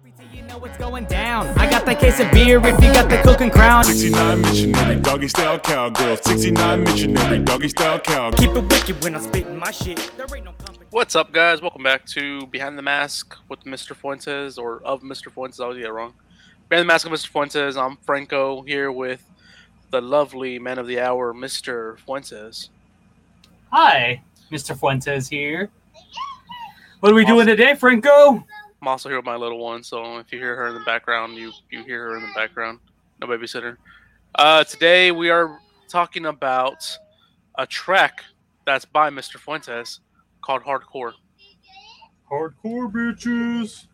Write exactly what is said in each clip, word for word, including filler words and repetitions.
You know what's going down. I got that case of beer if you got the cooking crown. sixty-nine missionary, doggy style cowgirl. sixty-nine missionary, doggy style cowgirl. Keep it wicked when I'm spitting my shit. There ain't no company. What's up, guys? Welcome back to Behind the Mask with Mister Fuentes, or of Mister Fuentes. I always get it wrong. Behind the Mask with Mister Fuentes. I'm Franco here with the lovely man of the hour, Mister Fuentes. Hi, Mister Fuentes here. What are we doing today, Franco? I'm also here with my little one, so if you hear her in the background, you, you hear her in the background. No babysitter. Uh, today we are talking about a track that's by Mister Fuentes called Hardcore. Hardcore, bitches.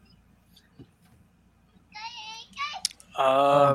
Uh,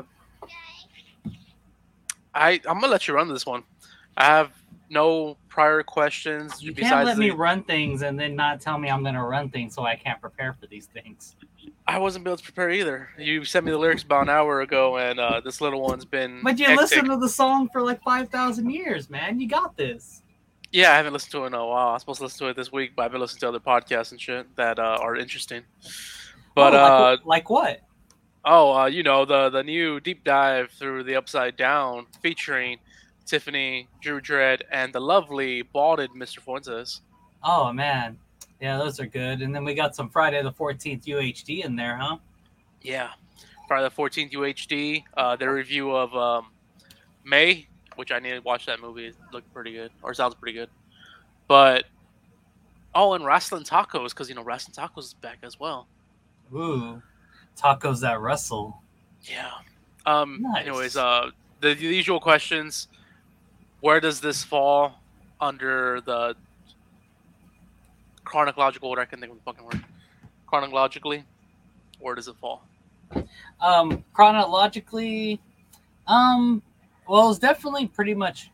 I I'm gonna let you run this one. I have no prior questions. You besides can't let the, me run things and then not tell me I'm going to run things so I can't prepare for these things. I wasn't able to prepare either. You sent me the lyrics about an hour ago, and uh, this little one's been. But you hectic. listened to the song for like five thousand years, man. You got this. Yeah, I haven't listened to it in a while. I was supposed to listen to it this week, but I've been listening to other podcasts and shit that uh, are interesting. But oh, uh, like, like what? oh, uh, you know the the new deep dive through the Upside Down featuring Tiffany, Drew Dredd, and the lovely balded Mister Fuentes. Oh man, yeah, those are good. And then we got some Friday the fourteenth U H D in there, huh? Yeah, Friday the fourteenth U H D. Uh, their review of um, May, which I need to watch that movie. It looked pretty good, or sounds pretty good. But oh, and Wrestling Tacos, because you know Wrestling Tacos is back as well. Ooh, tacos that wrestle. Yeah. Um. Nice. Anyways, uh, the, the usual questions. Where does this fall under the chronological order? I can think of the fucking word. Chronologically, where does it fall? Um, chronologically, um, well, it's definitely pretty much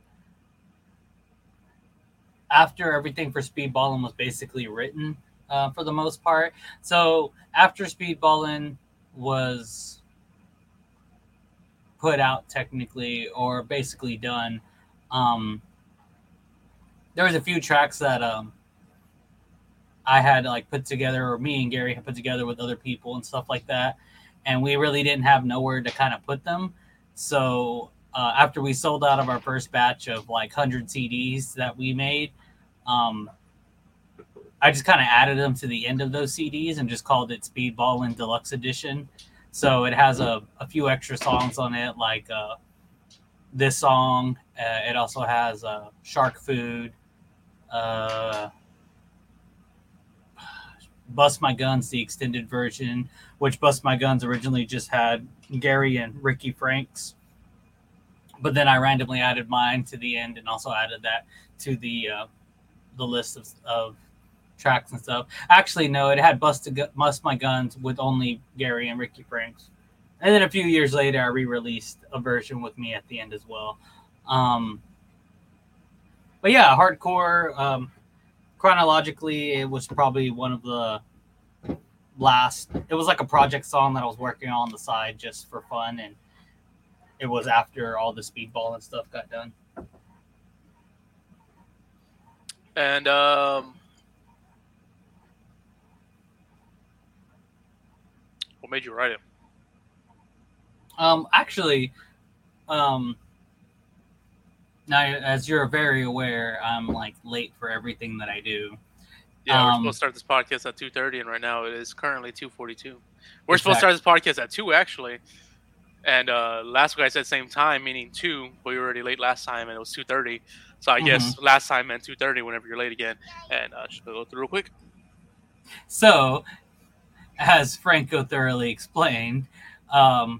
after everything for Speedballin' was basically written, uh, for the most part. So after Speedballin' was put out technically, or basically done, um, there was a few tracks that um I had like put together, or me and Gary had put together with other people and stuff like that, and we really didn't have nowhere to kind of put them. So uh, after we sold out of our first batch of like one hundred C Ds that we made, um, I just kind of added them to the end of those C Ds and just called it Speedballin' Deluxe Edition. So it has a, a few extra songs on it, like uh, this song. Uh, it also has uh, Shark Food, uh, Bust My Guns, the extended version, which Bust My Guns originally just had Gary and Ricky Franks. But then I randomly added mine to the end and also added that to the uh, the list of, of tracks and stuff. Actually, no, it had Bust, a, Bust My Guns with only Gary and Ricky Franks. And then a few years later, I re-released a version with me at the end as well. Um, but yeah, Hardcore, um, chronologically, it was probably one of the last, it was like a project song that I was working on the side just for fun, and it was after all the Speedball and stuff got done. And um, what made you write it? Um, actually, um, now as you're very aware, I'm like late for everything that I do. Yeah, we're Um, supposed to start this podcast at two thirty, and right now it is currently two forty-two. We're Exactly. supposed to start this podcast at two, actually. And uh, last week I said same time, meaning two, but we were already late last time, and it was two thirty. So I Mhm. guess last time meant two thirty whenever you're late again. And uh, just go through real quick. So, as Franco thoroughly explained, um,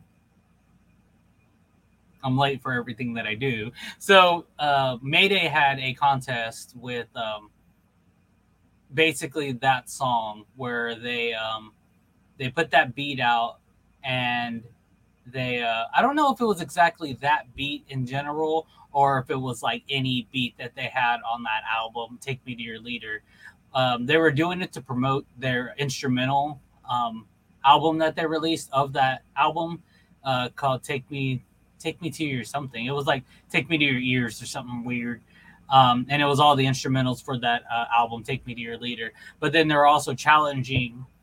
I'm late for everything that I do. So, uh, Mayday had a contest with um, basically that song where they um, they put that beat out, and they uh, I don't know if it was exactly that beat in general or if it was like any beat that they had on that album, Take Me to Your Leader. Um, they were doing it to promote their instrumental um, album that they released of that album uh, called Take Me Take Me to Your something. It was like Take Me to Your Ears or something weird. Um, and it was all the instrumentals for that uh, album, Take Me to Your Leader. But then they're also challenging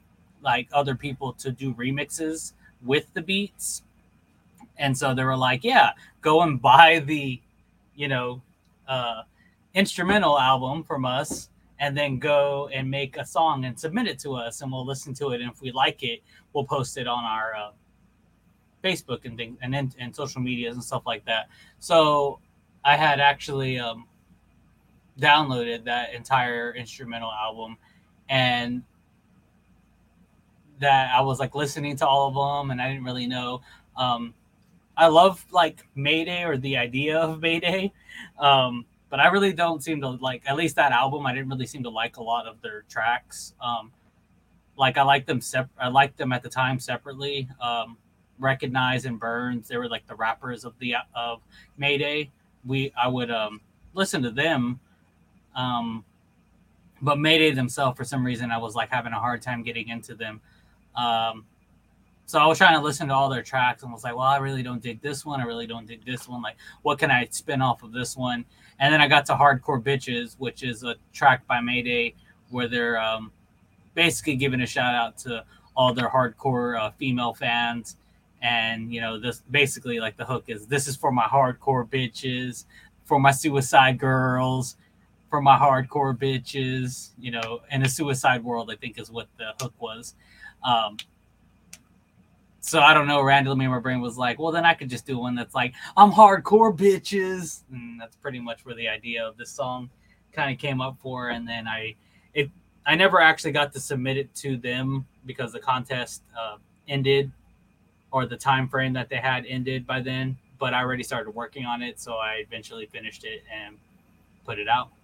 like other people to do remixes with the beats. And so they were like, yeah, go and buy the, you know, uh, instrumental album from us, and then go and make a song and submit it to us, and we'll listen to it. And if we like it, we'll post it on our uh, Facebook and things, and then and social medias and stuff like that. So I had actually um, downloaded that entire instrumental album, and that I was like listening to all of them, and I didn't really know. Um, I love like Mayday, or the idea of Mayday, um, but I really don't seem to like, at least that album, I didn't really seem to like a lot of their tracks. Um, like I liked them sep- I liked them at the time separately. Um, Recognize and Burns, they were like the rappers of the of Mayday. We I would um, listen to them, um, but Mayday themselves, for some reason, I was like having a hard time getting into them. Um, so I was trying to listen to all their tracks and was like, well, I really don't dig this one. I really don't dig this one. Like, what can I spin off of this one? And then I got to Hardcore Bitches, which is a track by Mayday where they're um, basically giving a shout out to all their hardcore uh, female fans. And, you know, this basically like the hook is, this is for my hardcore bitches, for my suicide girls, for my hardcore bitches, you know, in a suicide world, I think is what the hook was. Um, so I don't know, randomly my brain was like, well, then I could just do one that's like, I'm hardcore bitches. And that's pretty much where the idea of this song kind of came up for. And then I, it, I never actually got to submit it to them because the contest uh, ended, or the time frame that they had ended by then, but I already started working on it, so I eventually finished it and put it out.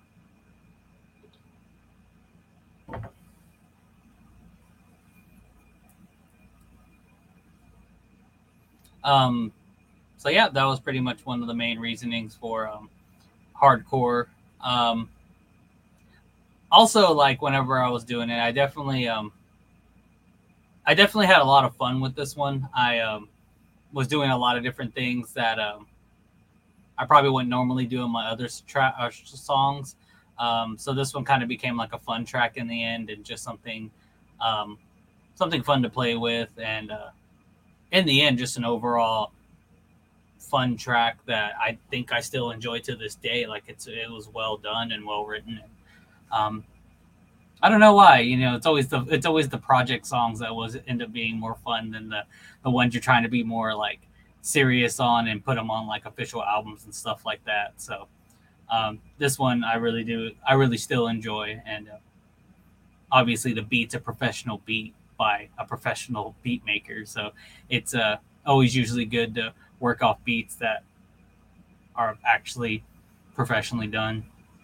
Um, so yeah, that was pretty much one of the main reasonings for um, hardcore. Um, also, like whenever I was doing it, I definitely um, I definitely had a lot of fun with this one. I um, was doing a lot of different things that um, I probably wouldn't normally do in my other tra- uh, songs. Um, so this one kind of became like a fun track in the end, and just something, um, something fun to play with. And uh, in the end, just an overall fun track that I think I still enjoy to this day. Like it's it was well done and well written. And, um, I don't know why, you know, it's always the it's always the project songs that was end up being more fun than the, the ones you're trying to be more like serious on and put them on like official albums and stuff like that. So um, this one I really do I really still enjoy, and uh, obviously the beat's a professional beat by a professional beat maker, so it's uh, always usually good to work off beats that are actually professionally done.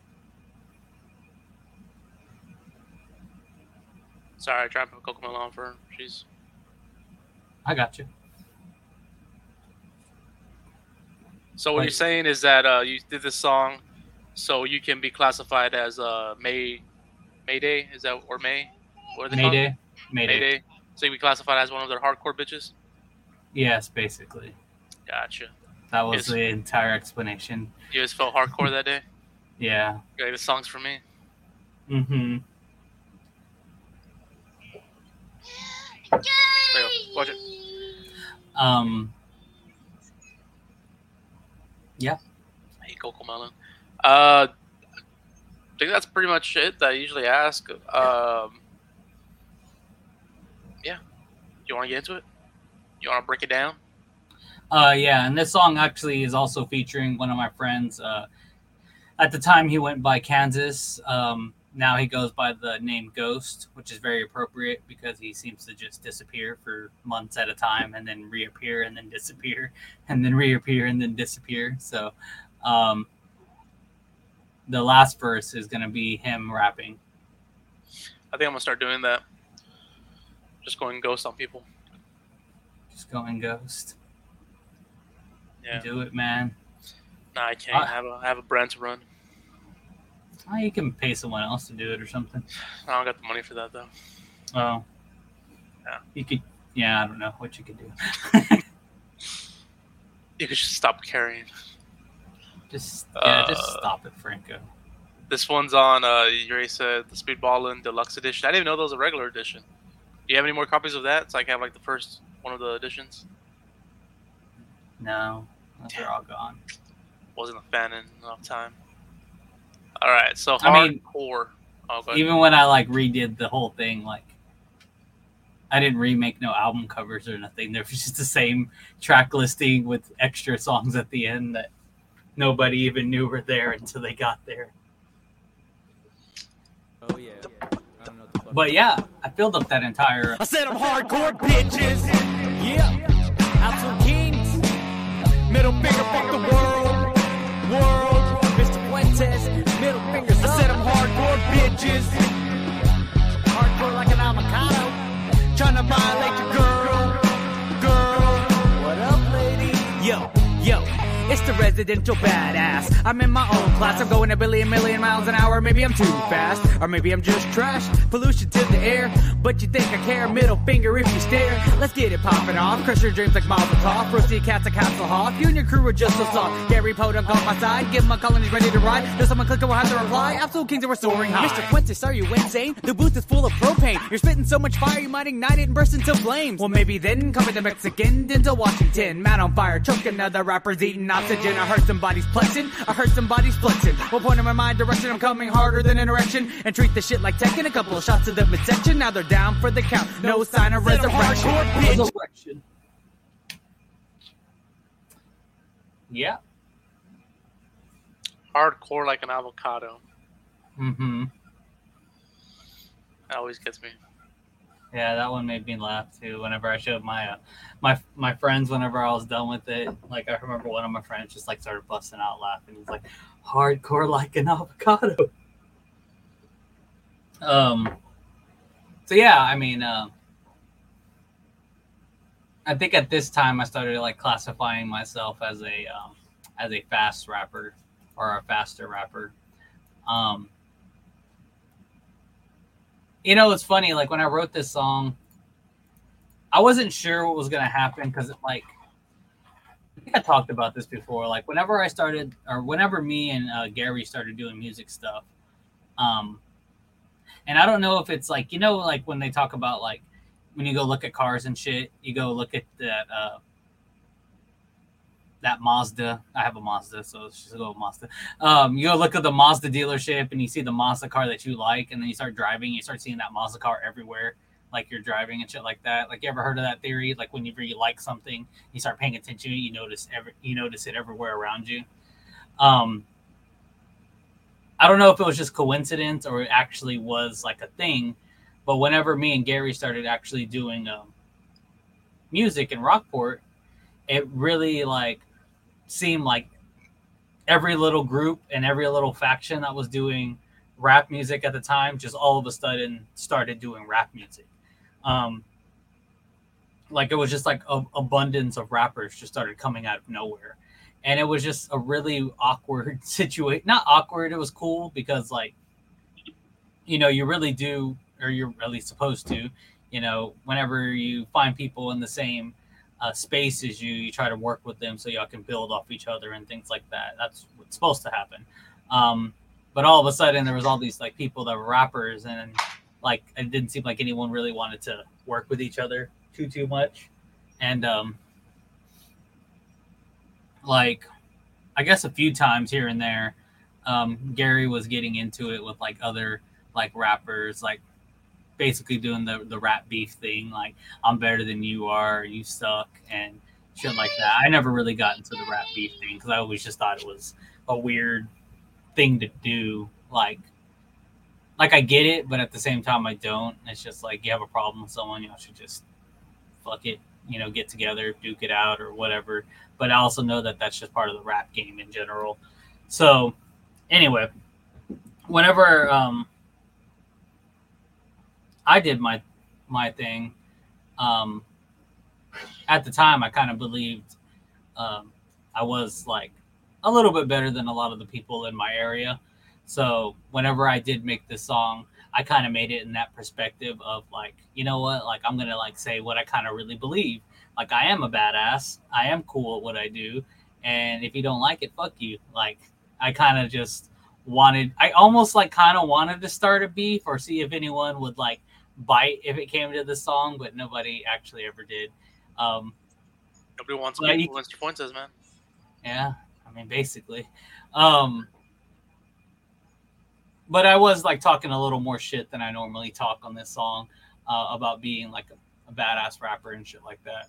Sorry, I tried to put Coco on for her. She's. I got you. So what Like, you're saying is that uh, you did this song, so you can be classified as uh, May, Mayday, is that or May? What are they Mayday. called? Mayday. Mayday. So you can be classified as one of their hardcore bitches. Yes, basically. Gotcha. That was Yes. the entire explanation. You just felt hardcore that day. Yeah. Like, this song's for me. Mm-hmm. There you go. Watch it. Um. Yeah. I hate Coco Melon. Uh, I think that's pretty much it that I usually ask. Um, yeah. You want to get into it? You want to break it down? Uh, yeah, and this song actually is also featuring one of my friends. Uh, at the time, he went by Kansas. Um, now he goes by the name Ghost, which is very appropriate because he seems to just disappear for months at a time and then reappear and then disappear and then reappear and then disappear. So um, the last verse is going to be him rapping. I think I'm going to start doing that. Just going ghost on people. Just going Ghost. Yeah. Do it, man. Nah, I can't. Uh, I have a, I have a brand to run. Oh, you can pay someone else to do it or something. I don't got the money for that, though. Oh. Yeah. You could, yeah, I don't know what you could do. You could just stop carrying. Just, yeah, Uh, just stop it, Franco. This one's on, uh, you already said, the Speedballin' Deluxe Edition. I didn't even know there was a regular edition. Do you have any more copies of that? So I can have like the first one of the editions. No, those are all gone. Wasn't a fan in enough time. All right, so I mean, hardcore. Oh, go ahead. Even when I like redid the whole thing, like I didn't remake no album covers or nothing. There was just the same track listing with extra songs at the end that nobody even knew were there until they got there. Oh yeah. yeah. I don't know what the fuck. But yeah, I filled up that entire. I said I'm hardcore bitches. Yeah. Absolute kings. Middle finger, fuck the world. World. Mister Fuentes. Middle fingers up. I said I'm hardcore bitches. Hardcore like an avocado. Trying to violate your girl. Girl. What up, lady? Yo, yo. It's the residential badass. I'm in my own class. I'm going a billion million miles an hour. Maybe I'm too fast, or maybe I'm just trash. Pollution to the air, but you think I care? Middle finger if you stare. Let's get it popping off. Crush your dreams like Mazel Tov. Roasty cats like Hasselhoff. You and your crew are just so soft. Gary Podunk on my side. Give him a call and he's ready to ride. Does someone click and we'll have to reply? Absolute kings and we're soaring high. Mister Quintus, are you insane? The booth is full of propane. You're spitting so much fire you might ignite it and burst into flames. Well, maybe then cover the Mexican into Washington. Man on fire, choking other rappers eating oxygen. I heard somebody's plexing, I heard somebody's flexing. One point in my mind direction, I'm coming harder than an erection. And treat the shit like Tekken, a couple of shots of the midsection. Now they're down for the count, no sign of resurrection. Resurrection. Yeah. Hardcore like an avocado. Mm-hmm. That always gets me. Yeah, that one made me laugh too. Whenever I showed my uh, my my friends, whenever I was done with it, like I remember one of my friends just like started busting out laughing. He's like, "Hardcore like an avocado." Um. So yeah, I mean, uh, I think at this time I started like classifying myself as a um, as a fast rapper or a faster rapper. Um. You know, it's funny, like when I wrote this song, I wasn't sure what was going to happen because, like, I think I talked about this before. Like, whenever I started, or whenever me and uh, Gary started doing music stuff, um, and I don't know if it's like, you know, like when they talk about, like, when you go look at cars and shit, you go look at that, uh, that Mazda. I have a Mazda, so let's just go with Mazda. Um, you go look at the Mazda dealership and you see the Mazda car that you like, and then you start driving, you start seeing that Mazda car everywhere, like you're driving and shit like that. Like, you ever heard of that theory? Like, whenever you like something, you start paying attention, you notice every, you notice it everywhere around you. Um, I don't know if it was just coincidence or it actually was like a thing, but whenever me and Gary started actually doing um, music in Rockport, it really like seemed like every little group and every little faction that was doing rap music at the time just all of a sudden started doing rap music. Um, like it was just like an abundance of rappers just started coming out of nowhere. And it was just a really awkward situation. Not awkward, it was cool because like, you know, you really do, or you're at least supposed to, you know, whenever you find people in the same Uh, space as you, you try to work with them so y'all can build off each other and things like that. That's what's supposed to happen. Um, but all of a sudden there was all these like people that were rappers, and like it didn't seem like anyone really wanted to work with each other too too much. And um, like I guess a few times here and there, um, Gary was getting into it with like other like rappers, like basically doing the, the rap beef thing, like I'm better than you are, you suck, and shit like that. I never really got into the rap beef thing because I always just thought it was a weird thing to do. Like, like I get it, but at the same time I don't. It's just like you have a problem with someone, you know, should just fuck it, you know, get together, duke it out or whatever. But I also know that that's just part of the rap game in general. So anyway, whenever um, I did my my thing. Um, at the time, I kind of believed um, I was like a little bit better than a lot of the people in my area. So whenever I did make this song, I kind of made it in that perspective of like, you know what, like I'm gonna like say what I kind of really believe. Like I am a badass. I am cool at what I do, and if you don't like it, fuck you. Like I kind of just wanted. I almost like kind of wanted to start a beef or see if anyone would like bite if it came to the song, but nobody actually ever did. Um, Nobody wants Well, to you- be Mister Fuentes, man. yeah, I mean, basically. Um, but I was like talking a little more shit than I normally talk on this song uh, about being like a, a badass rapper and shit like that.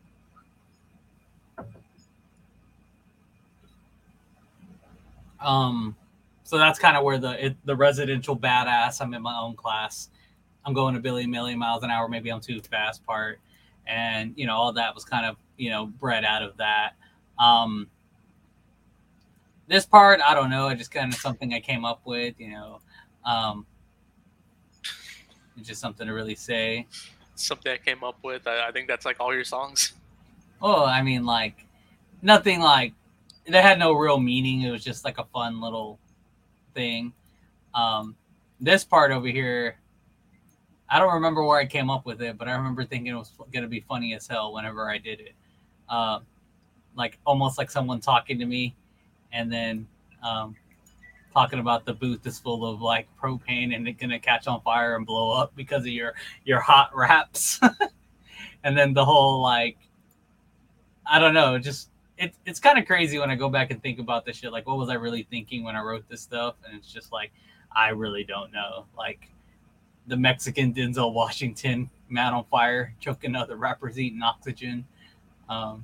Um, so that's kind of where the it, the residential badass. I'm in my own class. I'm going a billion million miles an hour. Maybe I'm too fast part, and you know all that was kind of you know bred out of that. Um, this part, I don't know. I just kind of something I came up with. You know, um, it's just something to really say. Something I came up with. I, I think that's like all your songs. Oh, I mean, like nothing like that had no real meaning. It was just like a fun little thing. Um, this part over here, I don't remember where I came up with it, but I remember thinking it was going to be funny as hell whenever I did it. Uh, like almost like someone talking to me and then um, talking about the booth is full of like propane and it's going to catch on fire and blow up because of your, your hot raps. And then the whole like, I don't know, just it, it's kind of crazy when I go back and think about this shit. Like, what was I really thinking when I wrote this stuff? And it's just like, I really don't know. Like, the Mexican Denzel Washington, man on fire, choking other rappers eating oxygen. Um,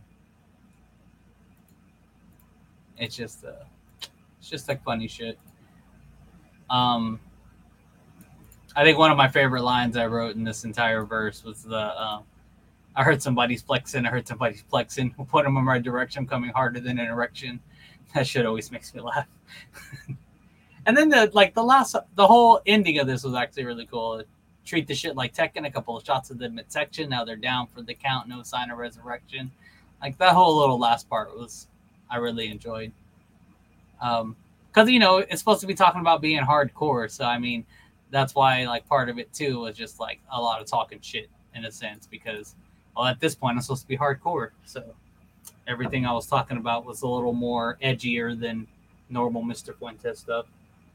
it's just, uh, it's just like funny shit. Um, I think one of my favorite lines I wrote in this entire verse was the, uh, I heard somebody's flexing. I heard somebody's flexing. We'll put them in my direction, coming harder than an erection. That shit always makes me laugh. And then the like the last, the whole ending of this was actually really cool. Treat the shit like Tekken. A couple of shots of the midsection. Now they're down for the count. No sign of resurrection. Like that whole little last part was, I really enjoyed. Um, because you know it's supposed to be talking about being hardcore. So I mean, that's why like part of it too was just like a lot of talking shit in a sense because. Well, at this point, I'm supposed to be hardcore, so everything I was talking about was a little more edgier than normal Mister Fuentes stuff.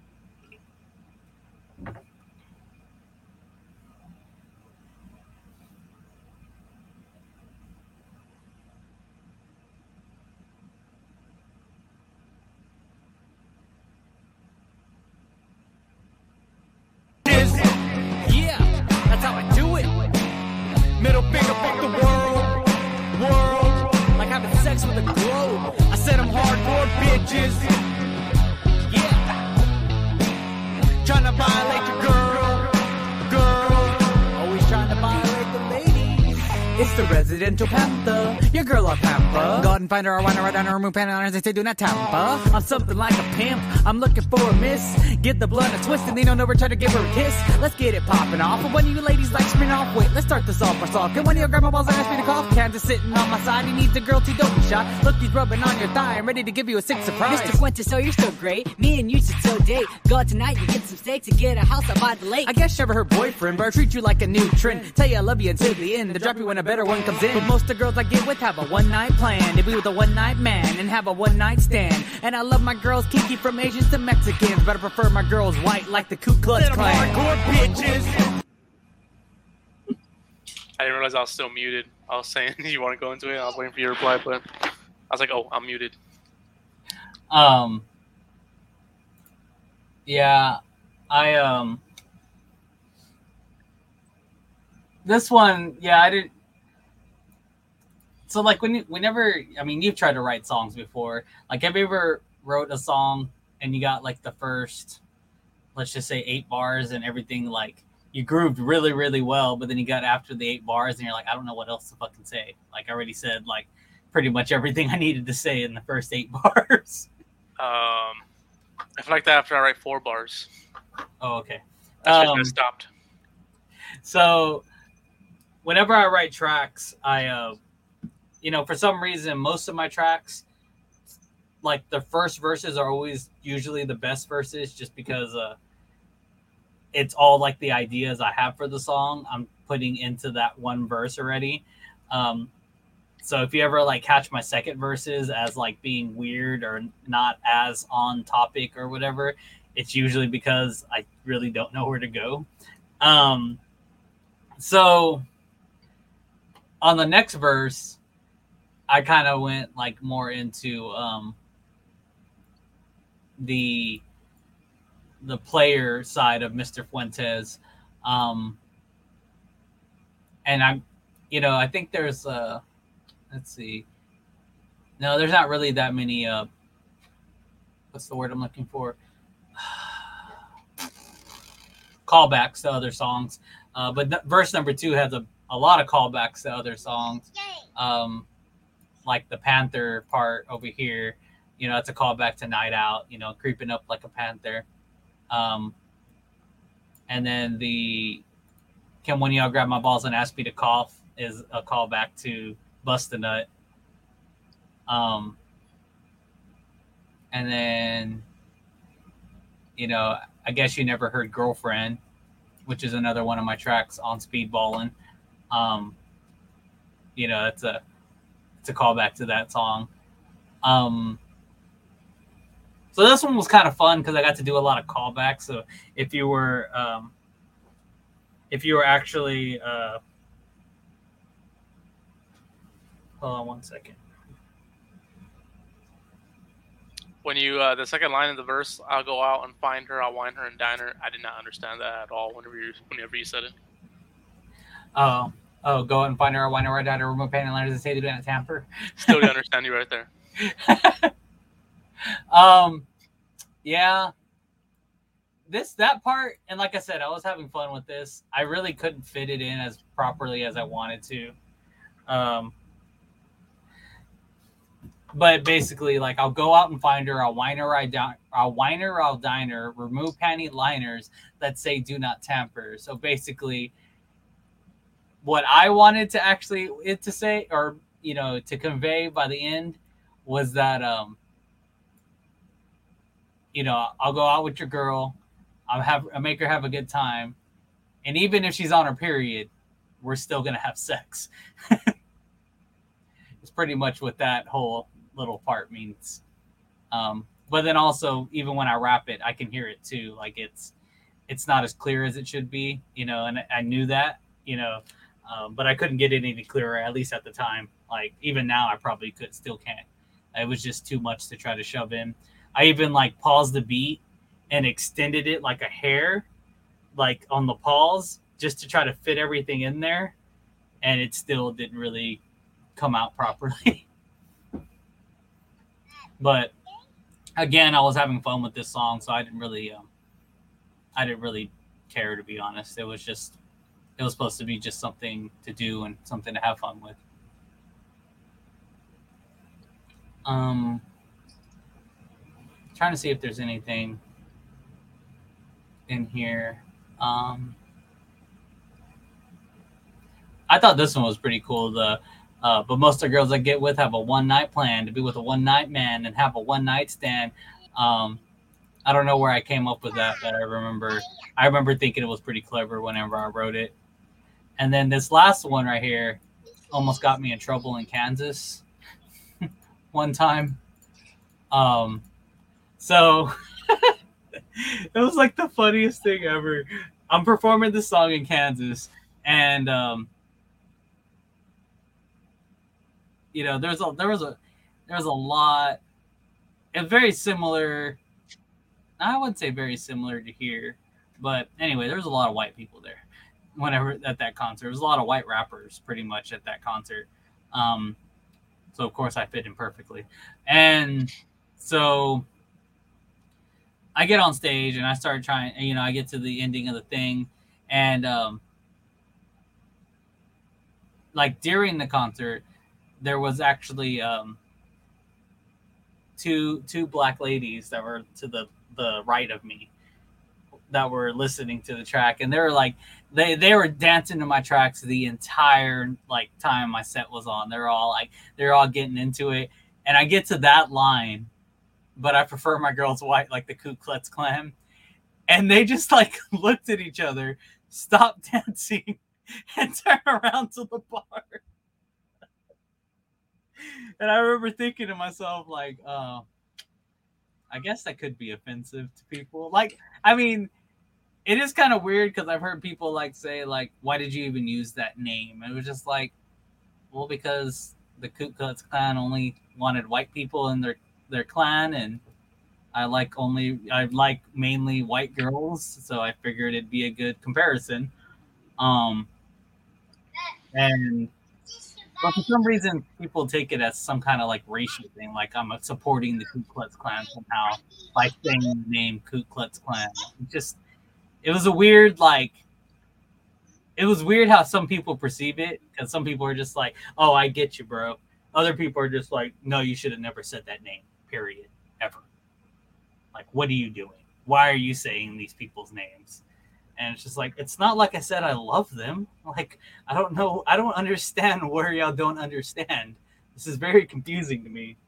Yeah, that's how I do it. Middle finger, fuck the world, world, like having sex with a globe. I said I'm hardcore bitches. Yeah, trying to violate your girl, girl, always trying to violate the ladies. It's the residential panther, your girl a pamper. Go and find her, I want her right on her moon panel, and they say do not tamper. I'm something like a pimp, I'm looking for a miss. Get the blood and twist and they don't ever try to give her a kiss. Let's get it popping off. And one of you ladies like screaming off, wait, let's start this off for soft. Can one of your grandma balls ask me to cough? Kansas sitting on my side, he needs a girl, don't be shot. Look, he's rubbing on your thigh, I'm ready to give you a sick surprise. Mister Fuentes, so you're so great. Me and you should so date. Go out tonight and get some steaks and get a house out by the lake. I guess you're her boyfriend, but I treat you like a new trend. Tell you I love you until the end, to drop you when a better one comes in. But most of the girls I get with have a one night plan to be with a one night man and have a one night stand. And I love my girls kinky from Asians to Mexicans, but I prefer my girls white like the Ku Klux Klan. Bitches. I didn't realize I was still muted. I was saying you want to go into it. I was waiting for your reply, but I was like, oh, I'm muted. Um. Yeah, I um. This one, yeah, I didn't. So like when you, whenever I mean you've tried to write songs before. Like have you ever wrote a song and you got like the first, let's just say eight bars and everything like you grooved really really well, but then you got after the eight bars and you're like I don't know what else to fucking say. Like I already said like pretty much everything I needed to say in the first eight bars. Um, I feel like that after I write four bars. Oh okay. That's Um, when I stopped. So whenever I write tracks, I, uh, you know, for some reason, most of my tracks, like the first verses are always usually the best verses just because uh, it's all like the ideas I have for the song I'm putting into that one verse already. Um, so if you ever like catch my second verses as like being weird or not as on topic or whatever, it's usually because I really don't know where to go. Um, So on the next verse, I kind of went like more into um, the the player side of Mister Fuentes, um, and I'm, you know, I think there's uh, let's see, no, there's not really that many. Uh, what's the word I'm looking for? Callbacks to other songs, uh, but th- verse number two has a, a lot of callbacks to other songs, um, like the Panther part over here. You know, it's a callback to Night Out. You know, creeping up like a panther. Um, and then the "Can one of y'all grab my balls and ask me to cough" is a callback to Bust a Nut. Um, and then, you know, I guess you never heard "Girlfriend," which is another one of my tracks on Speedballin'. Um, you know, it's a it's a callback to that song. Um, so this one was kind of fun because I got to do a lot of callbacks. So if you were um, if you were actually uh, hold on one second. When you uh, the second line of the verse, "I'll go out and find her, I'll wine her and dine her." I did not understand that at all. Whenever you whenever you said it, Oh, oh, go out and find her, a winer, right down her remote panel letters and say they didn't tamper. still didn't understand you right there. um, yeah, this that part, and like I said, I was having fun with this. I really couldn't fit it in as properly as I wanted to. Um, but basically, like, I'll go out and find her, I'll wine her, I di- I'll wine her, I'll dine her, remove panty liners that say "do not tamper." So basically, what I wanted to actually it to say, or you know, to convey by the end, was that um, you know, I'll go out with your girl, I'll have I'll make her have a good time, and even if she's on her period, we're still gonna have sex. It's pretty much what that whole little part means. Um, but then also, even when I rap it, I can hear it too. Like it's it's not as clear as it should be, you know, and I knew that, you know. Um, but I couldn't get it any clearer, at least at the time. Like, even now, I probably could still can't. It was just too much to try to shove in. I even, like, paused the beat and extended it like a hair, like, on the pause, just to try to fit everything in there. And it still didn't really come out properly. But, again, I was having fun with this song, so I didn't really, um, I didn't really care, to be honest. It was just... It was supposed to be just something to do and something to have fun with. Um, trying to see if there's anything in here. Um, I thought this one was pretty cool. The uh, but most of the girls I get with have a one night plan to be with a one night man and have a one night stand. Um, I don't know where I came up with that, but I remember I remember thinking it was pretty clever whenever I wrote it. And then this last one right here almost got me in trouble in Kansas one time. Um, so it was like the funniest thing ever. I'm performing this song in Kansas, and um, you know, there's a there was a there's a lot. It's very similar. I wouldn't say very similar to here, but anyway, there was a lot of white people there. Whenever at that concert, there was a lot of white rappers pretty much at that concert. Um, so of course I fit in perfectly. And so I get on stage and I start trying, you know, I get to the ending of the thing. And um, like during the concert, there was actually um, two, two black ladies that were to the, the right of me that were listening to the track. And they were like, They they were dancing to my tracks the entire like time my set was on. They're all like they're all getting into it, and I get to that line, but I prefer my girls white, like the Ku Klux Klan, and they just like looked at each other, stopped dancing, and turned around to the bar. And I remember thinking to myself like, uh, I guess that could be offensive to people. Like, I mean. it is kind of weird because I've heard people like say like, why did you even use that name? It was just like, well, because the Ku Klux Klan only wanted white people in their their clan, and I like only I like mainly white girls, so I figured it'd be a good comparison. Um, and but for some reason, people take it as some kind of like racial thing, like I'm supporting the Ku Klux Klan somehow by saying the name Ku Klux Klan. It just it was a weird like. It was weird how some people perceive it, because some people are just like, "Oh, I get you, bro." Other people are just like, "No, you should have never said that name. Period. Ever. Like, what are you doing? Why are you saying these people's names?" And it's just like, it's not like I said I love them. Like, I don't know. I don't understand where y'all don't understand. This is very confusing to me.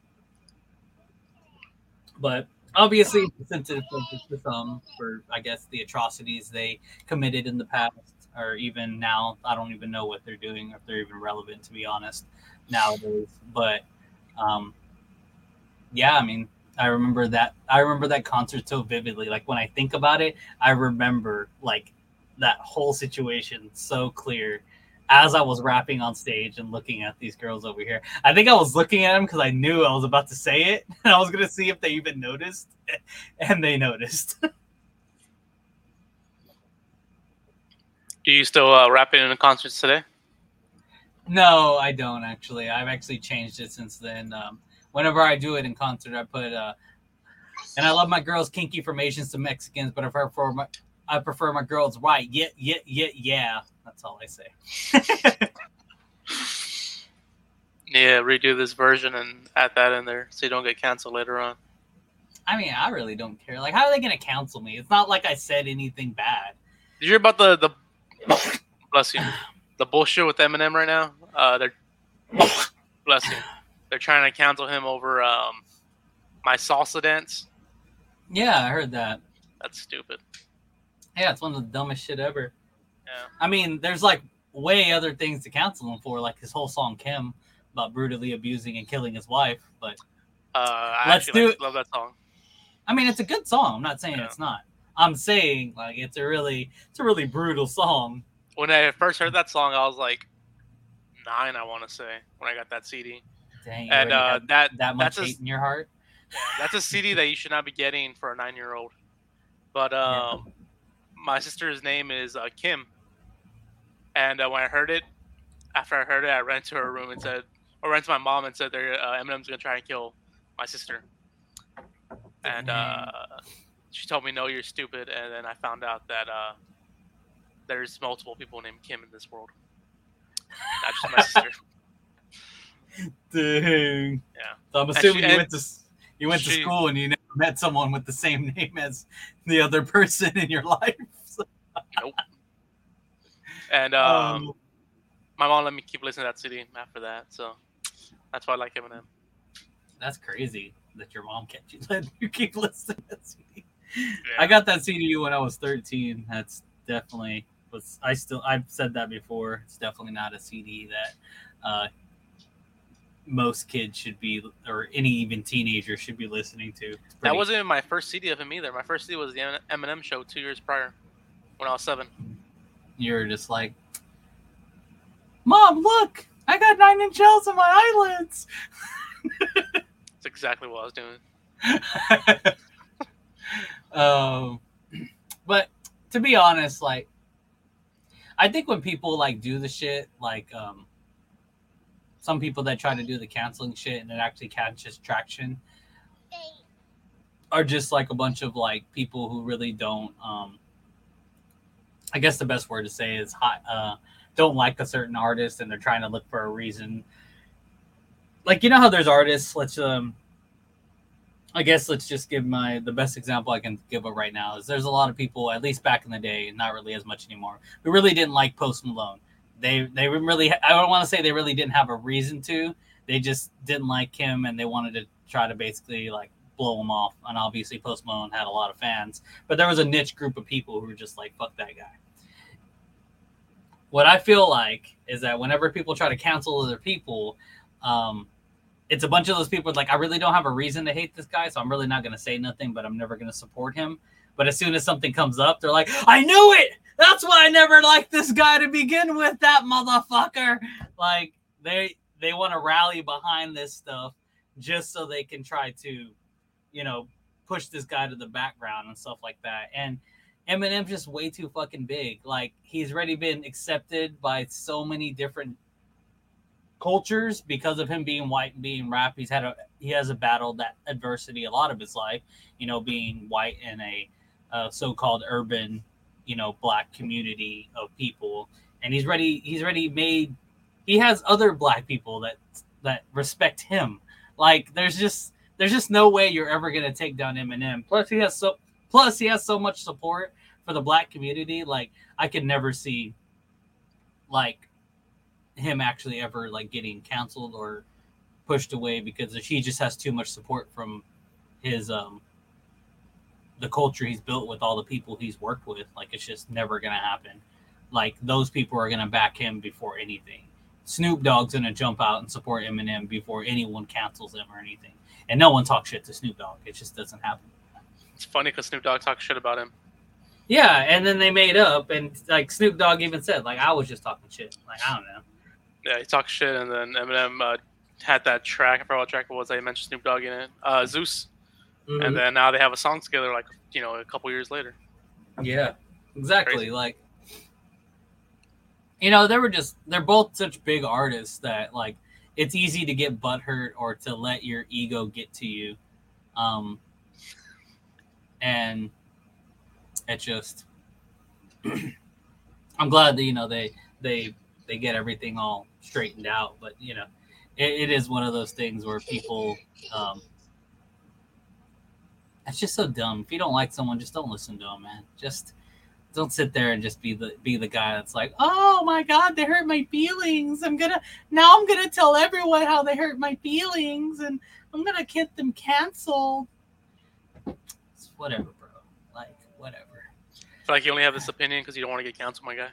But obviously, it's a sensitive subject to some for, I guess, the atrocities they committed in the past, or even now. I don't even know what they're doing, or if they're even relevant, to be honest, nowadays. But um, yeah, I mean, I remember that. I remember that concert so vividly. Like when I think about it, I remember like that whole situation so clear. As I was rapping on stage and looking at these girls over here, I think I was looking at them because I knew I was about to say it, and I was gonna see if they even noticed, and they noticed. Do you still uh, rap in the concerts today? No, I don't actually. I've actually changed it since then. Um, whenever I do it in concert, I put, uh, and I love my girls kinky from Asians to Mexicans, but I prefer my, I prefer my girls white. Yeah, yeah, yeah, yeah. That's all I say. Yeah, redo this version and add that in there so you don't get canceled later on. I mean, I really don't care. Like, how are they going to cancel me? It's not like I said anything bad. Did you hear about the, the bless you, the bullshit with Eminem right now? Uh, they're, bless you, they're trying to cancel him over um, My Salsa Dance. Yeah, I heard that. That's stupid. Yeah, it's one of the dumbest shit ever. Yeah. I mean, there's like way other things to cancel him for, like his whole song Kim about brutally abusing and killing his wife. But uh, I let's actually do like, it. love that song. I mean, it's a good song. I'm not saying Yeah. it's not. I'm saying like it's a really, it's a really brutal song. When I first heard that song, I was like nine, I want to say, when I got that C D. Dang, you And already uh, have that that much that's a, hate in your heart. that's a C D that you should not be getting for a nine-year-old. But um, yeah. My sister's name is uh, Kim. And uh, when I heard it, after I heard it, I ran to her room and said, or ran to my mom and said, "There, uh, Eminem's gonna try and kill my sister." And uh, she told me, "No, you're stupid." And then I found out that uh, there's multiple people named Kim in this world, not just my sister. Dang. Yeah. So I'm assuming she, you went to you went she, to school and you never met someone with the same name as the other person in your life. Nope. And um, um, my mom let me keep listening to that C D after that, so that's why I like Eminem. That's crazy that your mom kept you let you keep listening to that C D. Yeah. I got that C D when I was thirteen. That's definitely was. I still I've said that before. It's definitely not a C D that uh, most kids should be, or any even teenager should be listening to. That wasn't even my first C D of him either. My first C D was the Eminem Show two years prior, when I was seven. You're just like, Mom, look, I got nine inch nails on my eyelids. That's exactly what I was doing. um, but to be honest, like, I think when people like do the shit, like, um, some people that try to do the canceling shit and it actually catches traction are just like a bunch of like people who really don't, um, I guess the best word to say is hot, uh, don't like a certain artist and they're trying to look for a reason. Like, you know how there's artists, let's, um, I guess let's just give my, the best example I can give of right now is there's a lot of people, at least back in the day, not really as much anymore, who really didn't like Post Malone. They, they really, I don't want to say they really didn't have a reason to, they just didn't like him and they wanted to try to basically like blow him off. And obviously Post Malone had a lot of fans, but there was a niche group of people who were just like, fuck that guy. What I feel like is that whenever people try to cancel other people, um, it's a bunch of those people like, I really don't have a reason to hate this guy, so I'm really not going to say nothing, but I'm never going to support him. But as soon as something comes up, they're like, I knew it. That's why I never liked this guy to begin with, that motherfucker. Like, they they want to rally behind this stuff just so they can try to, you know, push this guy to the background and stuff like that. And Eminem's just way too fucking big. Like, he's already been accepted by so many different cultures because of him being white and being rap. He's had a he has a battled that adversity a lot of his life, you know, being white in a uh, so-called urban, you know, black community of people. And he's ready he's already made he has other black people that that respect him. Like, there's just there's just no way you're ever gonna take down Eminem. Plus he has so plus he has so much support for the black community. Like, I could never see like him actually ever like getting canceled or pushed away because he just has too much support from his um the culture he's built with all the people he's worked with. Like, it's just never gonna happen. Like, those people are gonna back him before anything. Snoop Dogg's gonna jump out and support Eminem before anyone cancels him or anything. And no one talks shit to Snoop Dogg. It just doesn't happen. It's funny because Snoop Dogg talks shit about him. Yeah, and then they made up, and like Snoop Dogg even said, like, I was just talking shit. Like, I don't know. Yeah, he talks shit, and then Eminem uh, had that track. I forgot what track it was. I mentioned Snoop Dogg in it. Uh, Zeus. Mm-hmm. And then now they have a song together, like, you know, a couple years later. Yeah, exactly. Crazy. Like, you know, they were just, they're both such big artists that, like, it's easy to get butthurt or to let your ego get to you. Um, and it just, I'm glad that, you know, they, they, they get everything all straightened out. But, you know, it, it is one of those things where people, um, it's just so dumb. If you don't like someone, just don't listen to them, man. Just don't sit there and just be the be the guy that's like, oh my God, they hurt my feelings. I'm gonna now I'm gonna tell everyone how they hurt my feelings, and I'm gonna get them canceled. It's whatever, bro. Like, whatever. I feel like you only have this opinion because you don't want to get canceled, my guy.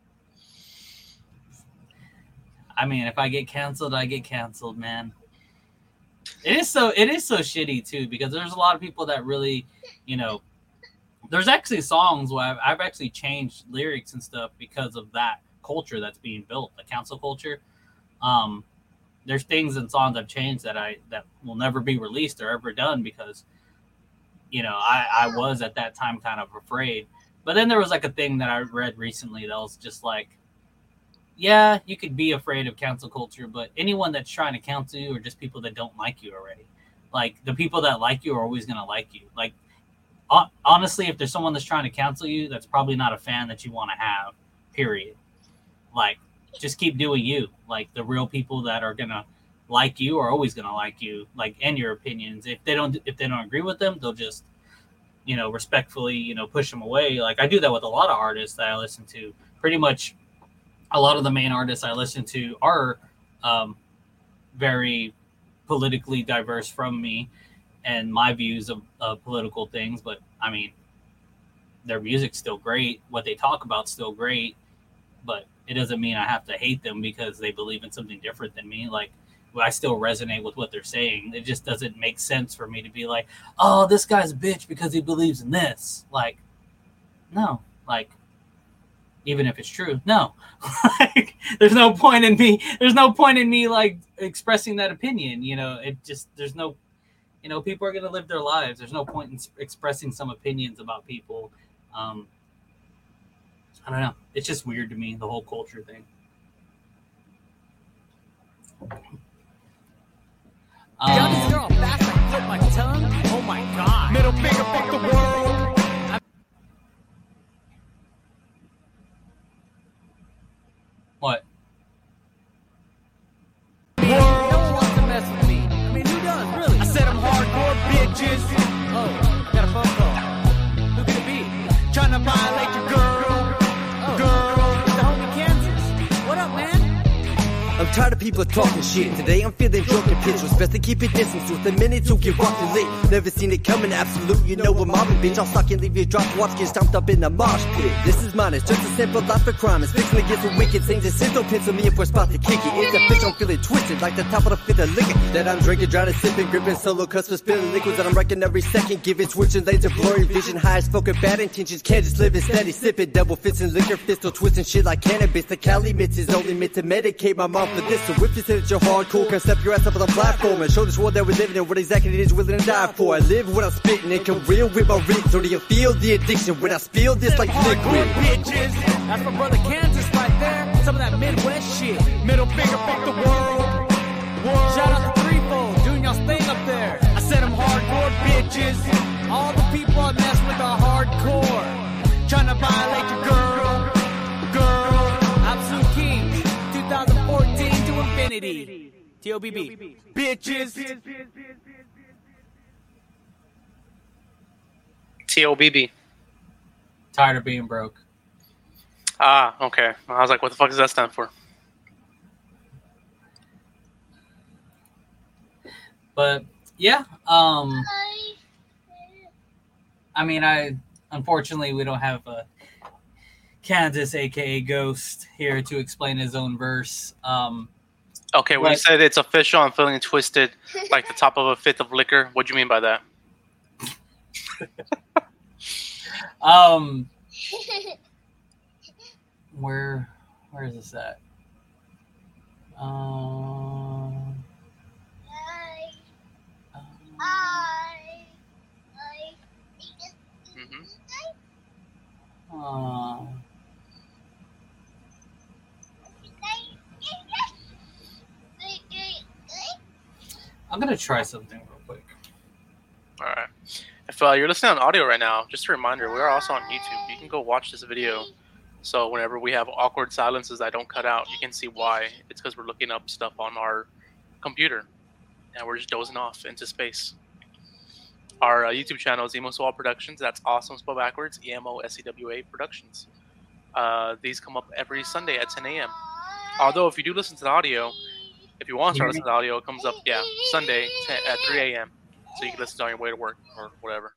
I mean, if I get canceled, I get canceled, man. It is so it is so shitty too, because there's a lot of people that really, you know, there's actually songs where I've, I've actually changed lyrics and stuff because of that culture that's being built, the cancel culture. Um, there's things in songs I've changed that I that will never be released or ever done because, you know, I, I was at that time kind of afraid. But then there was like a thing that I read recently that was just like, yeah, you could be afraid of cancel culture, but anyone that's trying to cancel you are just people that don't like you already. Like, the people that like you are always going to like you. Like, honestly, if there's someone that's trying to cancel you, that's probably not a fan that you want to have, period. Like, just keep doing you. Like, the real people that are going to like you are always going to like you, like, and your opinions. If they don't if they don't agree with them, they'll just, you know, respectfully, you know, push them away. Like, I do that with a lot of artists that I listen to. Pretty much a lot of the main artists I listen to are um, very politically diverse from me and my views of, of political things. But, I mean, their music's still great. What they talk about's still great. But it doesn't mean I have to hate them because they believe in something different than me. Like, I still resonate with what they're saying. It just doesn't make sense for me to be like, oh, this guy's a bitch because he believes in this. Like, no. Like, even if it's true, no. Like, there's no point in me. There's no point in me like expressing that opinion. You know, it just there's no. You know, people are gonna live their lives. There's no point in expressing some opinions about people. Um, I don't know. It's just weird to me, the whole culture thing. Um, Y'all just throw fast like flip my tongue. Oh my God. Middle finger, fuck the world. what? No one wants to mess with me. I mean, who does, really? I said I'm hardcore bitches. Oh, I got a phone call. Who could it be? Trying to violate your girl. Oh, Girl. it's the homie Kansas. What up, man? A I'm tired of people talking shit. Today I'm feeling drunk and pissed. Was best to keep it distance with a minute to get rocked lit. Never seen it coming, absolute. You know I'm mobbing, bitch. I'll suck and leave you drop. Watch get stomped up in the mosh pit. This is mine. It's just a simple life for crime. It's fixing to get some wicked things. It's don't pencil me in for a spot to kick it. It's a bitch I'm feeling twisted like the top of the fifth of liquor that I'm drinking, drowning, sipping, gripping solo cuts for spilling liquids that I'm wrecking every second. Giving switching laser blurry vision, high as fucking bad intentions. Can't just live it steady, sipping double fits and liquor, pistol twisting shit like cannabis. The Cali mitts is only meant to medicate my mom for this. So if you say that you're hardcore, can step your ass up on the platform and show this world that we're living in what exactly it is willing to die for. I live when I'm spitting and can real with my rig. So do you feel the addiction when I spill this like liquid? Bitches, that's my brother Kansas right there. Some of that Midwest shit. Middle finger, fuck the world. World. Shout out to Threefold, doing y'all's thing up there. I said I'm hardcore bitches. All the people I mess with are hardcore. Trying to violate your girl. Girl. Absolute Kings. twenty fourteen to infinity. T O B B. Bitches. T O B B. Tired of being broke. Ah, okay. I was like, what the fuck does that stand for? But yeah, um, I mean, I unfortunately we don't have a Kansas, aka Ghost, here to explain his own verse. Um, okay, when but, you said it's official, I'm feeling twisted, like the top of a fifth of liquor. What do you mean by that? um, where where is this at? Um. Mm-hmm. Uh, I'm gonna try something real quick. All right. If uh, you're listening on audio right now, just a reminder, we are also on YouTube. You can go watch this video. So whenever we have awkward silences that don't cut out, you can see why. It's because we're looking up stuff on our computer. And we're just dozing off into space. Our uh, YouTube channel is Emo Swall Productions. That's awesome spelled backwards. E M O S E W A Productions. Uh, these come up every Sunday at ten a.m. Although if you do listen to the audio, if you want to start listening to the audio, it comes up, yeah, Sunday at three a.m. So you can listen on your way to work or whatever.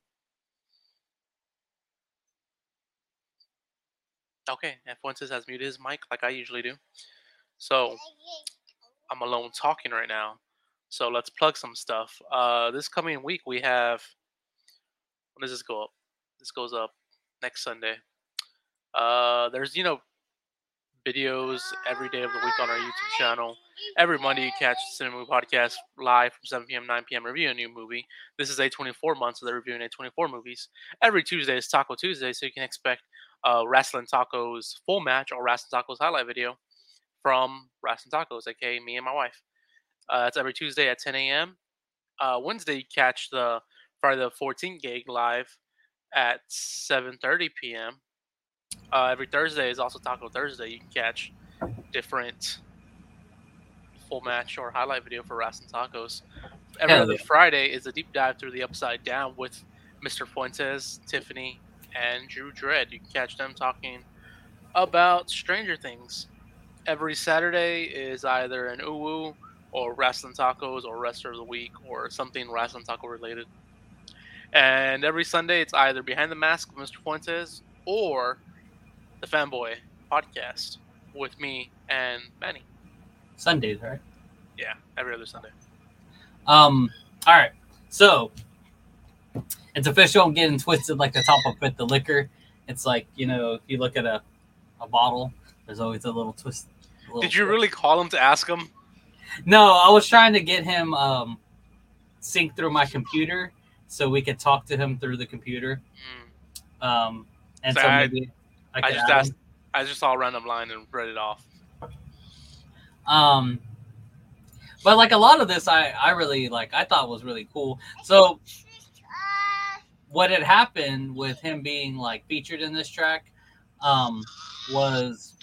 Okay, and Fuentes has muted his mic like I usually do. So I'm alone talking right now. So let's plug some stuff. Uh, this coming week we have. When does this go up? This goes up next Sunday. Uh, there's you know videos every day of the week on our YouTube channel. Every Monday you catch the Cinema Movie Podcast live from seven p.m. nine p.m. reviewing a new movie. This is A twenty-four month, so they're reviewing A twenty-four movies. Every Tuesday is Taco Tuesday, so you can expect uh, Wrestling Tacos full match or Wrestling Tacos highlight video from Wrestling Tacos, aka me and my wife. Uh, that's every Tuesday at ten a.m. Uh, Wednesday, you catch the Friday the fourteenth gig live at seven thirty p.m. Uh, every Thursday is also Taco Thursday. You can catch different full match or highlight video for Wrestling Tacos. Every Hell other yeah. Friday is a deep dive through the Upside Down with Mister Fuentes, Tiffany, and Drew Dredd. You can catch them talking about Stranger Things. Every Saturday is either an Uwu or Wrestling Tacos or Wrestler of the Week or something Wrestling Taco related. And every Sunday it's either Behind the Mask with Mister Fuentes or the Fanboy Podcast with me and Manny. Sundays, right? Yeah, every other Sunday. Um. All right. So it's official. I'm getting twisted like the top of fifth the liquor. It's like, you know, if you look at a, a bottle, there's always a little twist. A little Did you twist. really call him to ask him? No, I was trying to get him um sync through my computer so we could talk to him through the computer. Mm. Um, and So so I- maybe I, I could just add asked. him. I just saw a random line and read it off. Um, but like a lot of this, I I really like. I thought was really cool. So what had happened with him being like featured in this track, um, was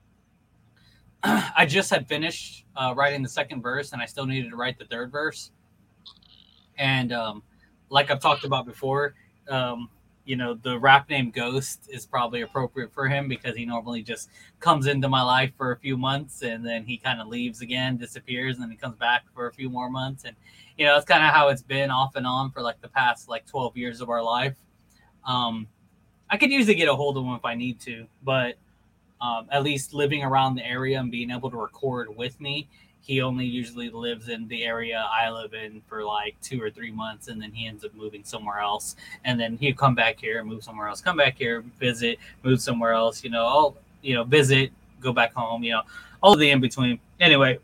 I just had finished uh, writing the second verse, and I still needed to write the third verse. And um, like I've talked about before, um, you know, the rap name Ghost is probably appropriate for him because he normally just comes into my life for a few months and then he kind of leaves again, disappears, and then he comes back for a few more months. And, you know, that's kind of how it's been off and on for like the past like twelve years of our life. Um, I could usually get a hold of him if I need to, but um, at least living around the area and being able to record with me, he only usually lives in the area I live in for like two or three months, and then he ends up moving somewhere else. And then he'd come back here, move somewhere else, come back here, visit, move somewhere else, you know, all, you know, visit, go back home, you know, all of the in between. Anyway,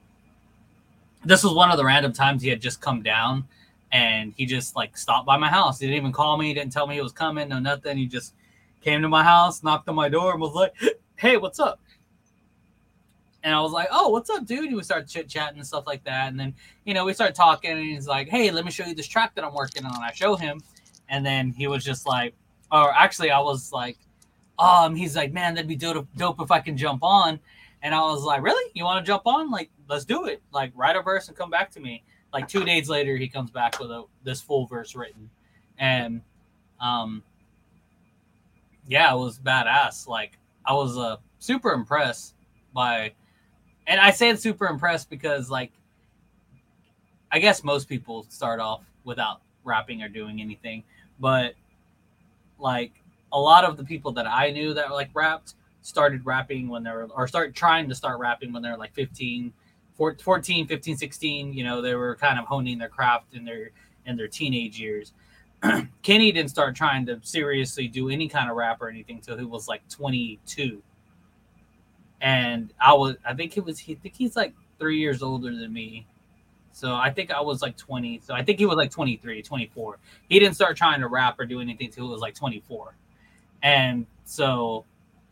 this was one of the random times he had just come down, and he just like stopped by my house. He didn't even call me, he didn't tell me he was coming, no nothing. He just came to my house, knocked on my door, and was like, "Hey, what's up?" And I was like, "Oh, what's up, dude?" And we started chit-chatting and stuff like that. And then, you know, we started talking, and he's like, "Hey, let me show you this track that I'm working on." I show him, and then he was just like, or actually I was like, um, he's like, "Man, that'd be dope, dope if I can jump on." And I was like, "Really? You want to jump on? Like, let's do it. Like, write a verse and come back to me." Like two days later, he comes back with a this full verse written. And, um, yeah, it was badass. Like, I was uh, super impressed by... And I say it's super impressed because, like, I guess most people start off without rapping or doing anything. But, like, a lot of the people that I knew that, like, rapped started rapping when they were, or started trying to start rapping when they were, like, fifteen, fourteen, fifteen, sixteen. You know, they were kind of honing their craft in their, in their teenage years. Kenny didn't start trying to seriously do any kind of rap or anything until he was, like, twenty-two. And I was, I think he was, he I think he's like three years older than me. So I think I was like twenty. So I think he was like twenty-three, twenty-four. He didn't start trying to rap or do anything until he was like twenty-four. And so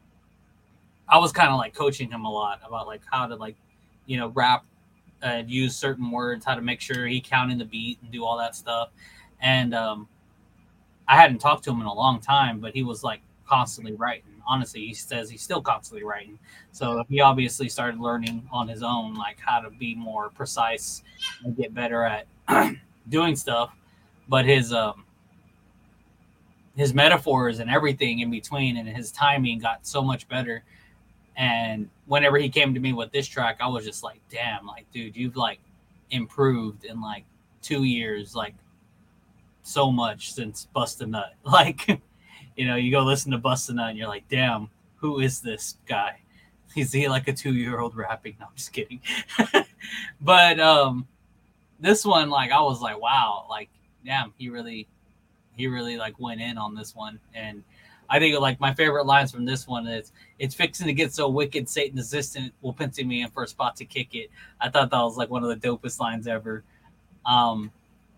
I was kind of like coaching him a lot about like how to like, you know, rap and use certain words, how to make sure he counted the beat and do all that stuff. And um, I hadn't talked to him in a long time, but he was like constantly writing. Honestly, he says he's still constantly writing. So he obviously started learning on his own, like how to be more precise and get better at doing stuff. But his um, his metaphors and everything in between and his timing got so much better. And whenever he came to me with this track, I was just like, damn, like, dude, you've like improved in like two years, like so much since Bust a Nut. Like, you know, you go listen to Bust a Nut and you're like, damn, who is this guy? Is he like a two-year-old rapping? No, I'm just kidding. But um, this one, like, I was like, wow, like, damn, he really, he really like went in on this one. And I think like my favorite lines from this one is, "It's fixing to get so wicked, Satan's assistant will pencil me in for a spot to kick it." I thought that was like one of the dopest lines ever. Um,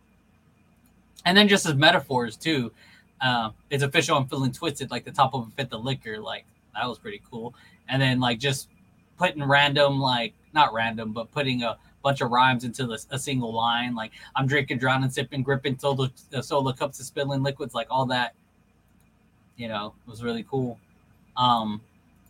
and then just his metaphors too. Uh, it's official, I'm feeling twisted like the top of a fifth of liquor. Like, that was pretty cool. And then like just putting random, like not random, but putting a bunch of rhymes into the, a single line. Like, I'm drinking, drowning, sipping, gripping, solo, uh, solo cups of spilling liquids, like all that, you know, was really cool. Um,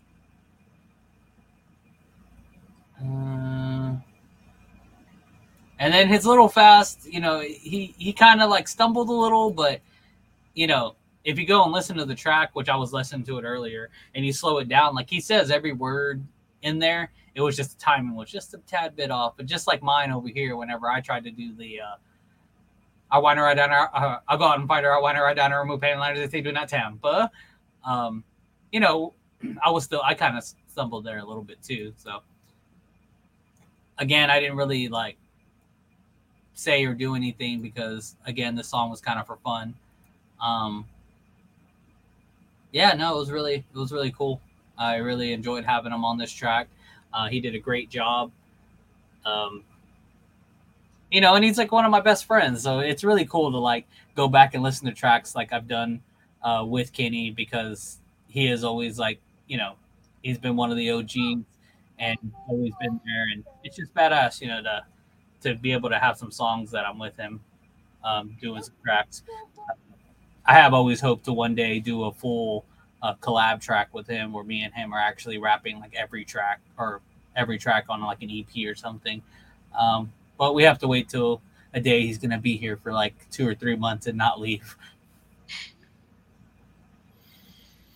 uh, and then his little fast, you know, he, he kind of like stumbled a little, but you know, if you go and listen to the track, which I was listening to it earlier, and you slow it down, like he says every word in there, it was just the timing was just a tad bit off. But just like mine over here, whenever I tried to do the, uh, I want to ride down our, uh, I'll go out and fight her, I want to ride down her, remove pain liners, if they do not Tampa. Um, you know, I was still, I kind of stumbled there a little bit too. So again, I didn't really like say or do anything because again, the song was kind of for fun. Um, yeah, no, it was really, it was really cool. I really enjoyed having him on this track. Uh, he did a great job. Um, you know, and he's like one of my best friends. So it's really cool to like go back and listen to tracks like I've done uh, with Kenny because he is always like, you know, he's been one of the O Gs and always been there. And it's just badass, you know, to, to be able to have some songs that I'm with him um, doing some tracks. I have always hoped to one day do a full uh, collab track with him where me and him are actually rapping like every track or every track on like an E P or something. Um, but we have to wait till a day he's going to be here for like two or three months and not leave.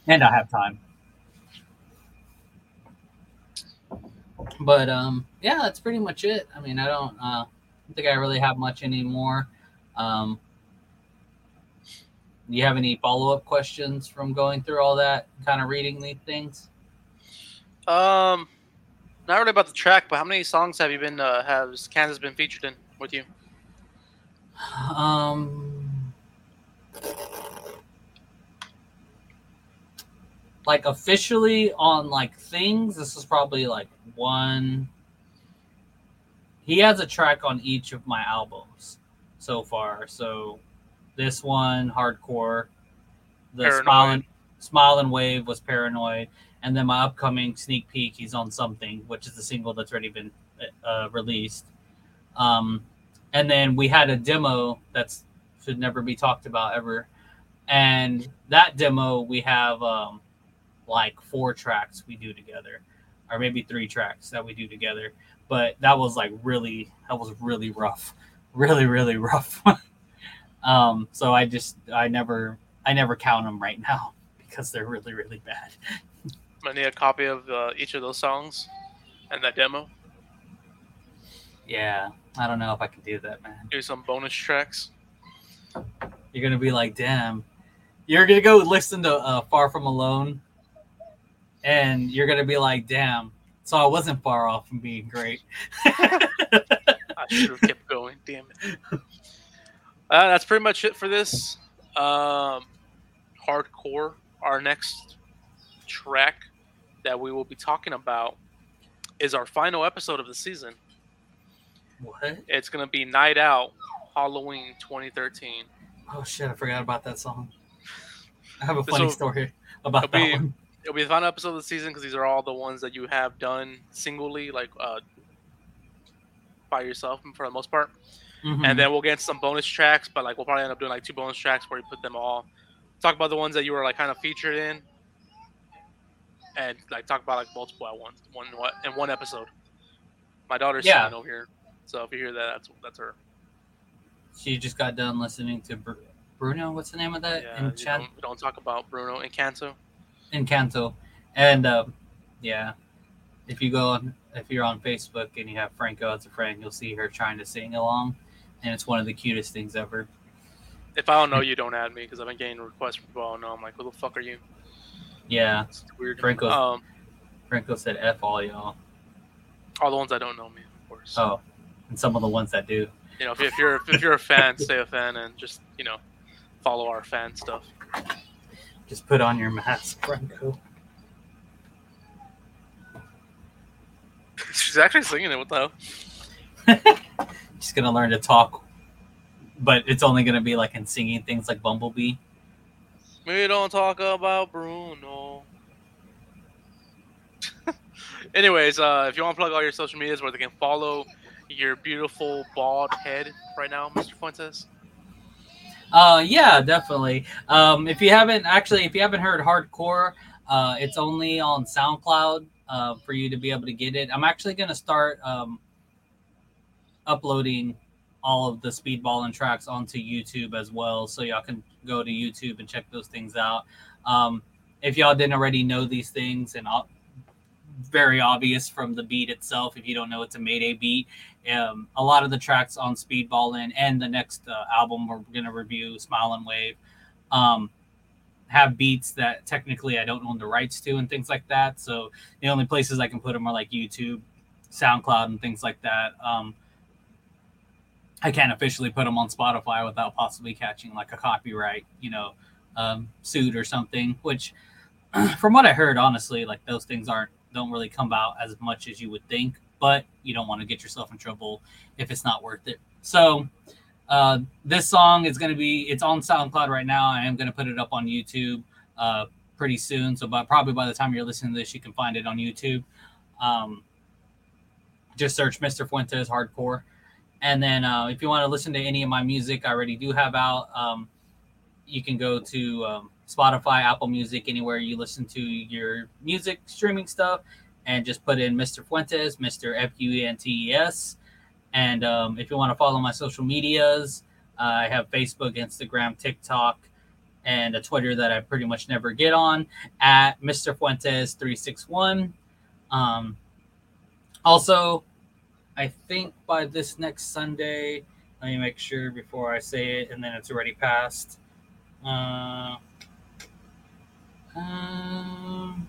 and I have time. But um, yeah, that's pretty much it. I mean, I don't uh, think I really have much anymore. Um, do you have any follow up questions from going through all that, kind of reading these things? Um, not really about the track, but how many songs have you been uh, has Kansas been featured in with you? Um, like officially on like things, this is probably like one. He has a track on each of my albums so far. So this one, Hardcore, the Paranoid. Smile and, Smile and Wave was Paranoid, and then my upcoming Sneak Peek, he's on Something, which is the single that's already been uh, released. Um, and then we had a demo that's should never be talked about ever, and that demo we have um, like four tracks we do together, or maybe three tracks that we do together. But that was like really, that was really rough, really, really rough. um, so I just, I never, I never count them right now because they're really, really bad. I need a copy of uh, each of those songs and that demo. Yeah, I don't know if I can do that, man. Do some bonus tracks. You're gonna be like, damn. You're gonna go listen to uh, Far From Alone, and you're gonna be like, damn. So I wasn't far off from being great. I should have kept going. Damn it. Uh, that's pretty much it for this. Um, Hardcore. Our next track that we will be talking about is our final episode of the season. What? It's going to be Night Out, Halloween twenty thirteen. Oh, shit. I forgot about that song. I have a This funny will- story about it'll that be- one. It'll be the final episode of the season because these are all the ones that you have done singly, like uh, by yourself for the most part. Mhm. And then we'll get into some bonus tracks, but like we'll probably end up doing like two bonus tracks where we put them all. Talk about the ones that you were like kind of featured in, and like talk about like multiple at once, one what in one episode. My daughter's Yeah. singing over here, so if you hear that, that's that's her. She just got done listening to Br- Bruno. What's the name of that? Yeah, you Enchant- don't, we don't talk about Bruno and Canto. Encanto. And um, yeah, if you go on, if you're on Facebook and you have Franco as a friend, you'll see her trying to sing along, and it's one of the cutest things ever. If I don't know you, don't add me because I've been getting requests from people I don't know. I'm like, who the fuck are you? Yeah, It's weird. Franco's- Um, Franco said F all y'all. all the ones that don't know me, of course. Oh, and some of the ones that do. You know, if, if you're if you're a fan, stay a fan and just you know follow our fan stuff. Just put on your mask, Franco. She's actually singing it. What the hell? She's gonna learn to talk, but it's only gonna be like in singing things like Bumblebee. We don't talk about Bruno. Anyways, uh, if you want to plug all your social medias where they can follow your beautiful bald head right now, Mister Fuentes. Uh, yeah, definitely. Um, if you haven't actually, if you haven't heard Hardcore, uh, it's only on SoundCloud uh, for you to be able to get it. I'm actually gonna start um, uploading all of the Speedballin' tracks onto YouTube as well, so y'all can go to YouTube and check those things out. Um, if y'all didn't already know these things, and I'll, very obvious from the beat itself, if you don't know it's a Mayday beat. Um, a lot of the tracks on Speedballin' and the next uh, album we're going to review, Smile and Wave, um, have beats that technically I don't own the rights to and things like that. So the only places I can put them are like YouTube, SoundCloud, and things like that. Um, I can't officially put them on Spotify without possibly catching like a copyright, you know, um, suit or something, which from what I heard, honestly, like those things aren't, don't really come out as much as you would think, but you don't want to get yourself in trouble if it's not worth it. So uh, this song is going to be, it's on SoundCloud right now. I am going to put it up on YouTube uh, pretty soon. So by, probably by the time you're listening to this, you can find it on YouTube. Um, just search Mister Fuentes Hardcore. And then uh, if you want to listen to any of my music I already do have out, um, you can go to um, Spotify, Apple Music, anywhere you listen to your music streaming stuff, and just put in Mister Fuentes, Mister F U E N T E S. And um, if you want to follow my social medias, uh, I have Facebook, Instagram, TikTok, and a Twitter that I pretty much never get on at Mister Fuentes three six one. Um, also, I think by this next Sunday, let me make sure before I say it, and then it's already passed. Uh, um,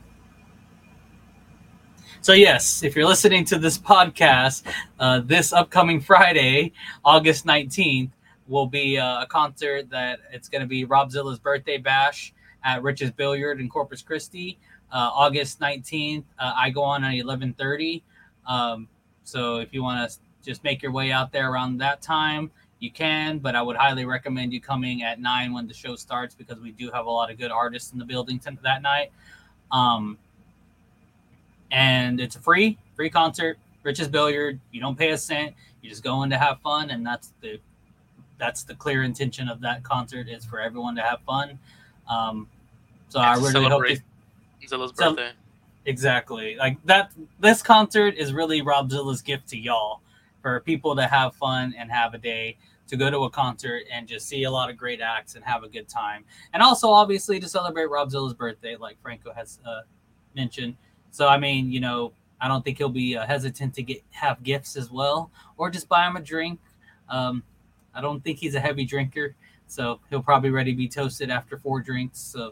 so yes, if you're listening to this podcast, uh, this upcoming Friday, August nineteenth, will be uh, a concert that it's going to be Robzilla's birthday bash at Rich's Billiard in Corpus Christi. Uh, August nineteenth, uh, I go on at eleven thirty. Um, so if you want to just make your way out there around that time, you can, but I would highly recommend you coming at nine when the show starts, because we do have a lot of good artists in the building t- that night. Um, and it's a free, free concert, Rich's Billiard. You don't pay a cent. You just go in to have fun, and that's the that's the clear intention of that concert, is for everyone to have fun. Um, so And I to really hope celebrate to, Zilla's So- birthday. exactly like that. This concert is really Robzilla's gift to y'all, for people to have fun and have a day to go to a concert and just see a lot of great acts and have a good time. And also, obviously, to celebrate Robzilla's birthday, like Franco has uh, mentioned. So, I mean, you know, I don't think he'll be uh, hesitant to get have gifts as well, or just buy him a drink. Um, I don't think he's a heavy drinker, so he'll probably ready to be toasted after four drinks. So,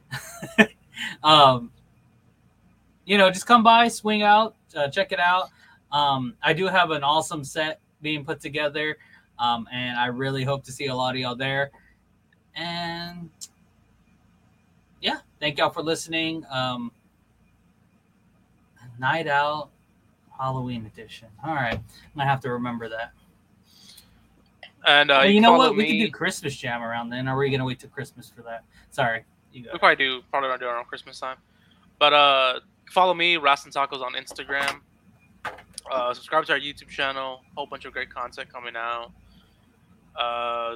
um, you know, just come by, swing out, uh, check it out. Um, I do have an awesome set being put together, um, and I really hope to see a lot of y'all there. And yeah, thank y'all for listening. Um, Night Out Halloween edition. All right, I'm gonna have to remember that. And uh, Well, you, you can know follow what? We me. can do Christmas Jam around then. Or are we gonna wait till Christmas for that? Sorry, you go. We probably do. Probably don't do it around Christmas time. But uh, follow me, Rastin Tacos, on Instagram. Uh, subscribe to our YouTube channel. Whole bunch of great content coming out. Uh,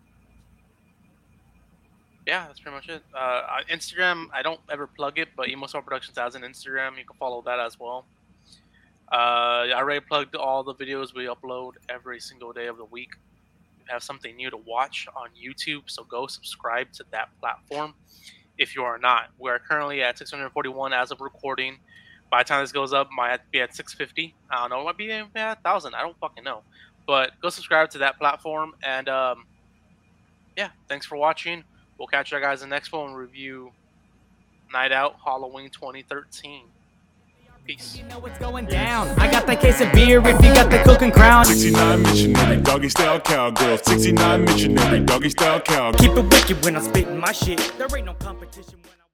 yeah, that's pretty much it. Uh, Instagram, I don't ever plug it, but Emo Star Productions has an Instagram. You can follow that as well. Uh, I already plugged all the videos we upload every single day of the week. We have something new to watch on YouTube, so go subscribe to that platform if you are not. We're currently at six hundred forty-one as of recording. By the time this goes up, might be at six fifty. I don't know. It might be at one thousand. I don't fucking know. But go subscribe to that platform. And um, yeah, thanks for watching. We'll catch you guys in the next one and review Night Out Halloween twenty thirteen. Peace. You know what's going down. I got that case of beer if you got the cooking crown. sixty-nine missionary, doggy style cowgirl. sixty-nine missionary, doggy style cowgirl. Keep it wicked when I'm spitting my shit. There ain't no competition when I'm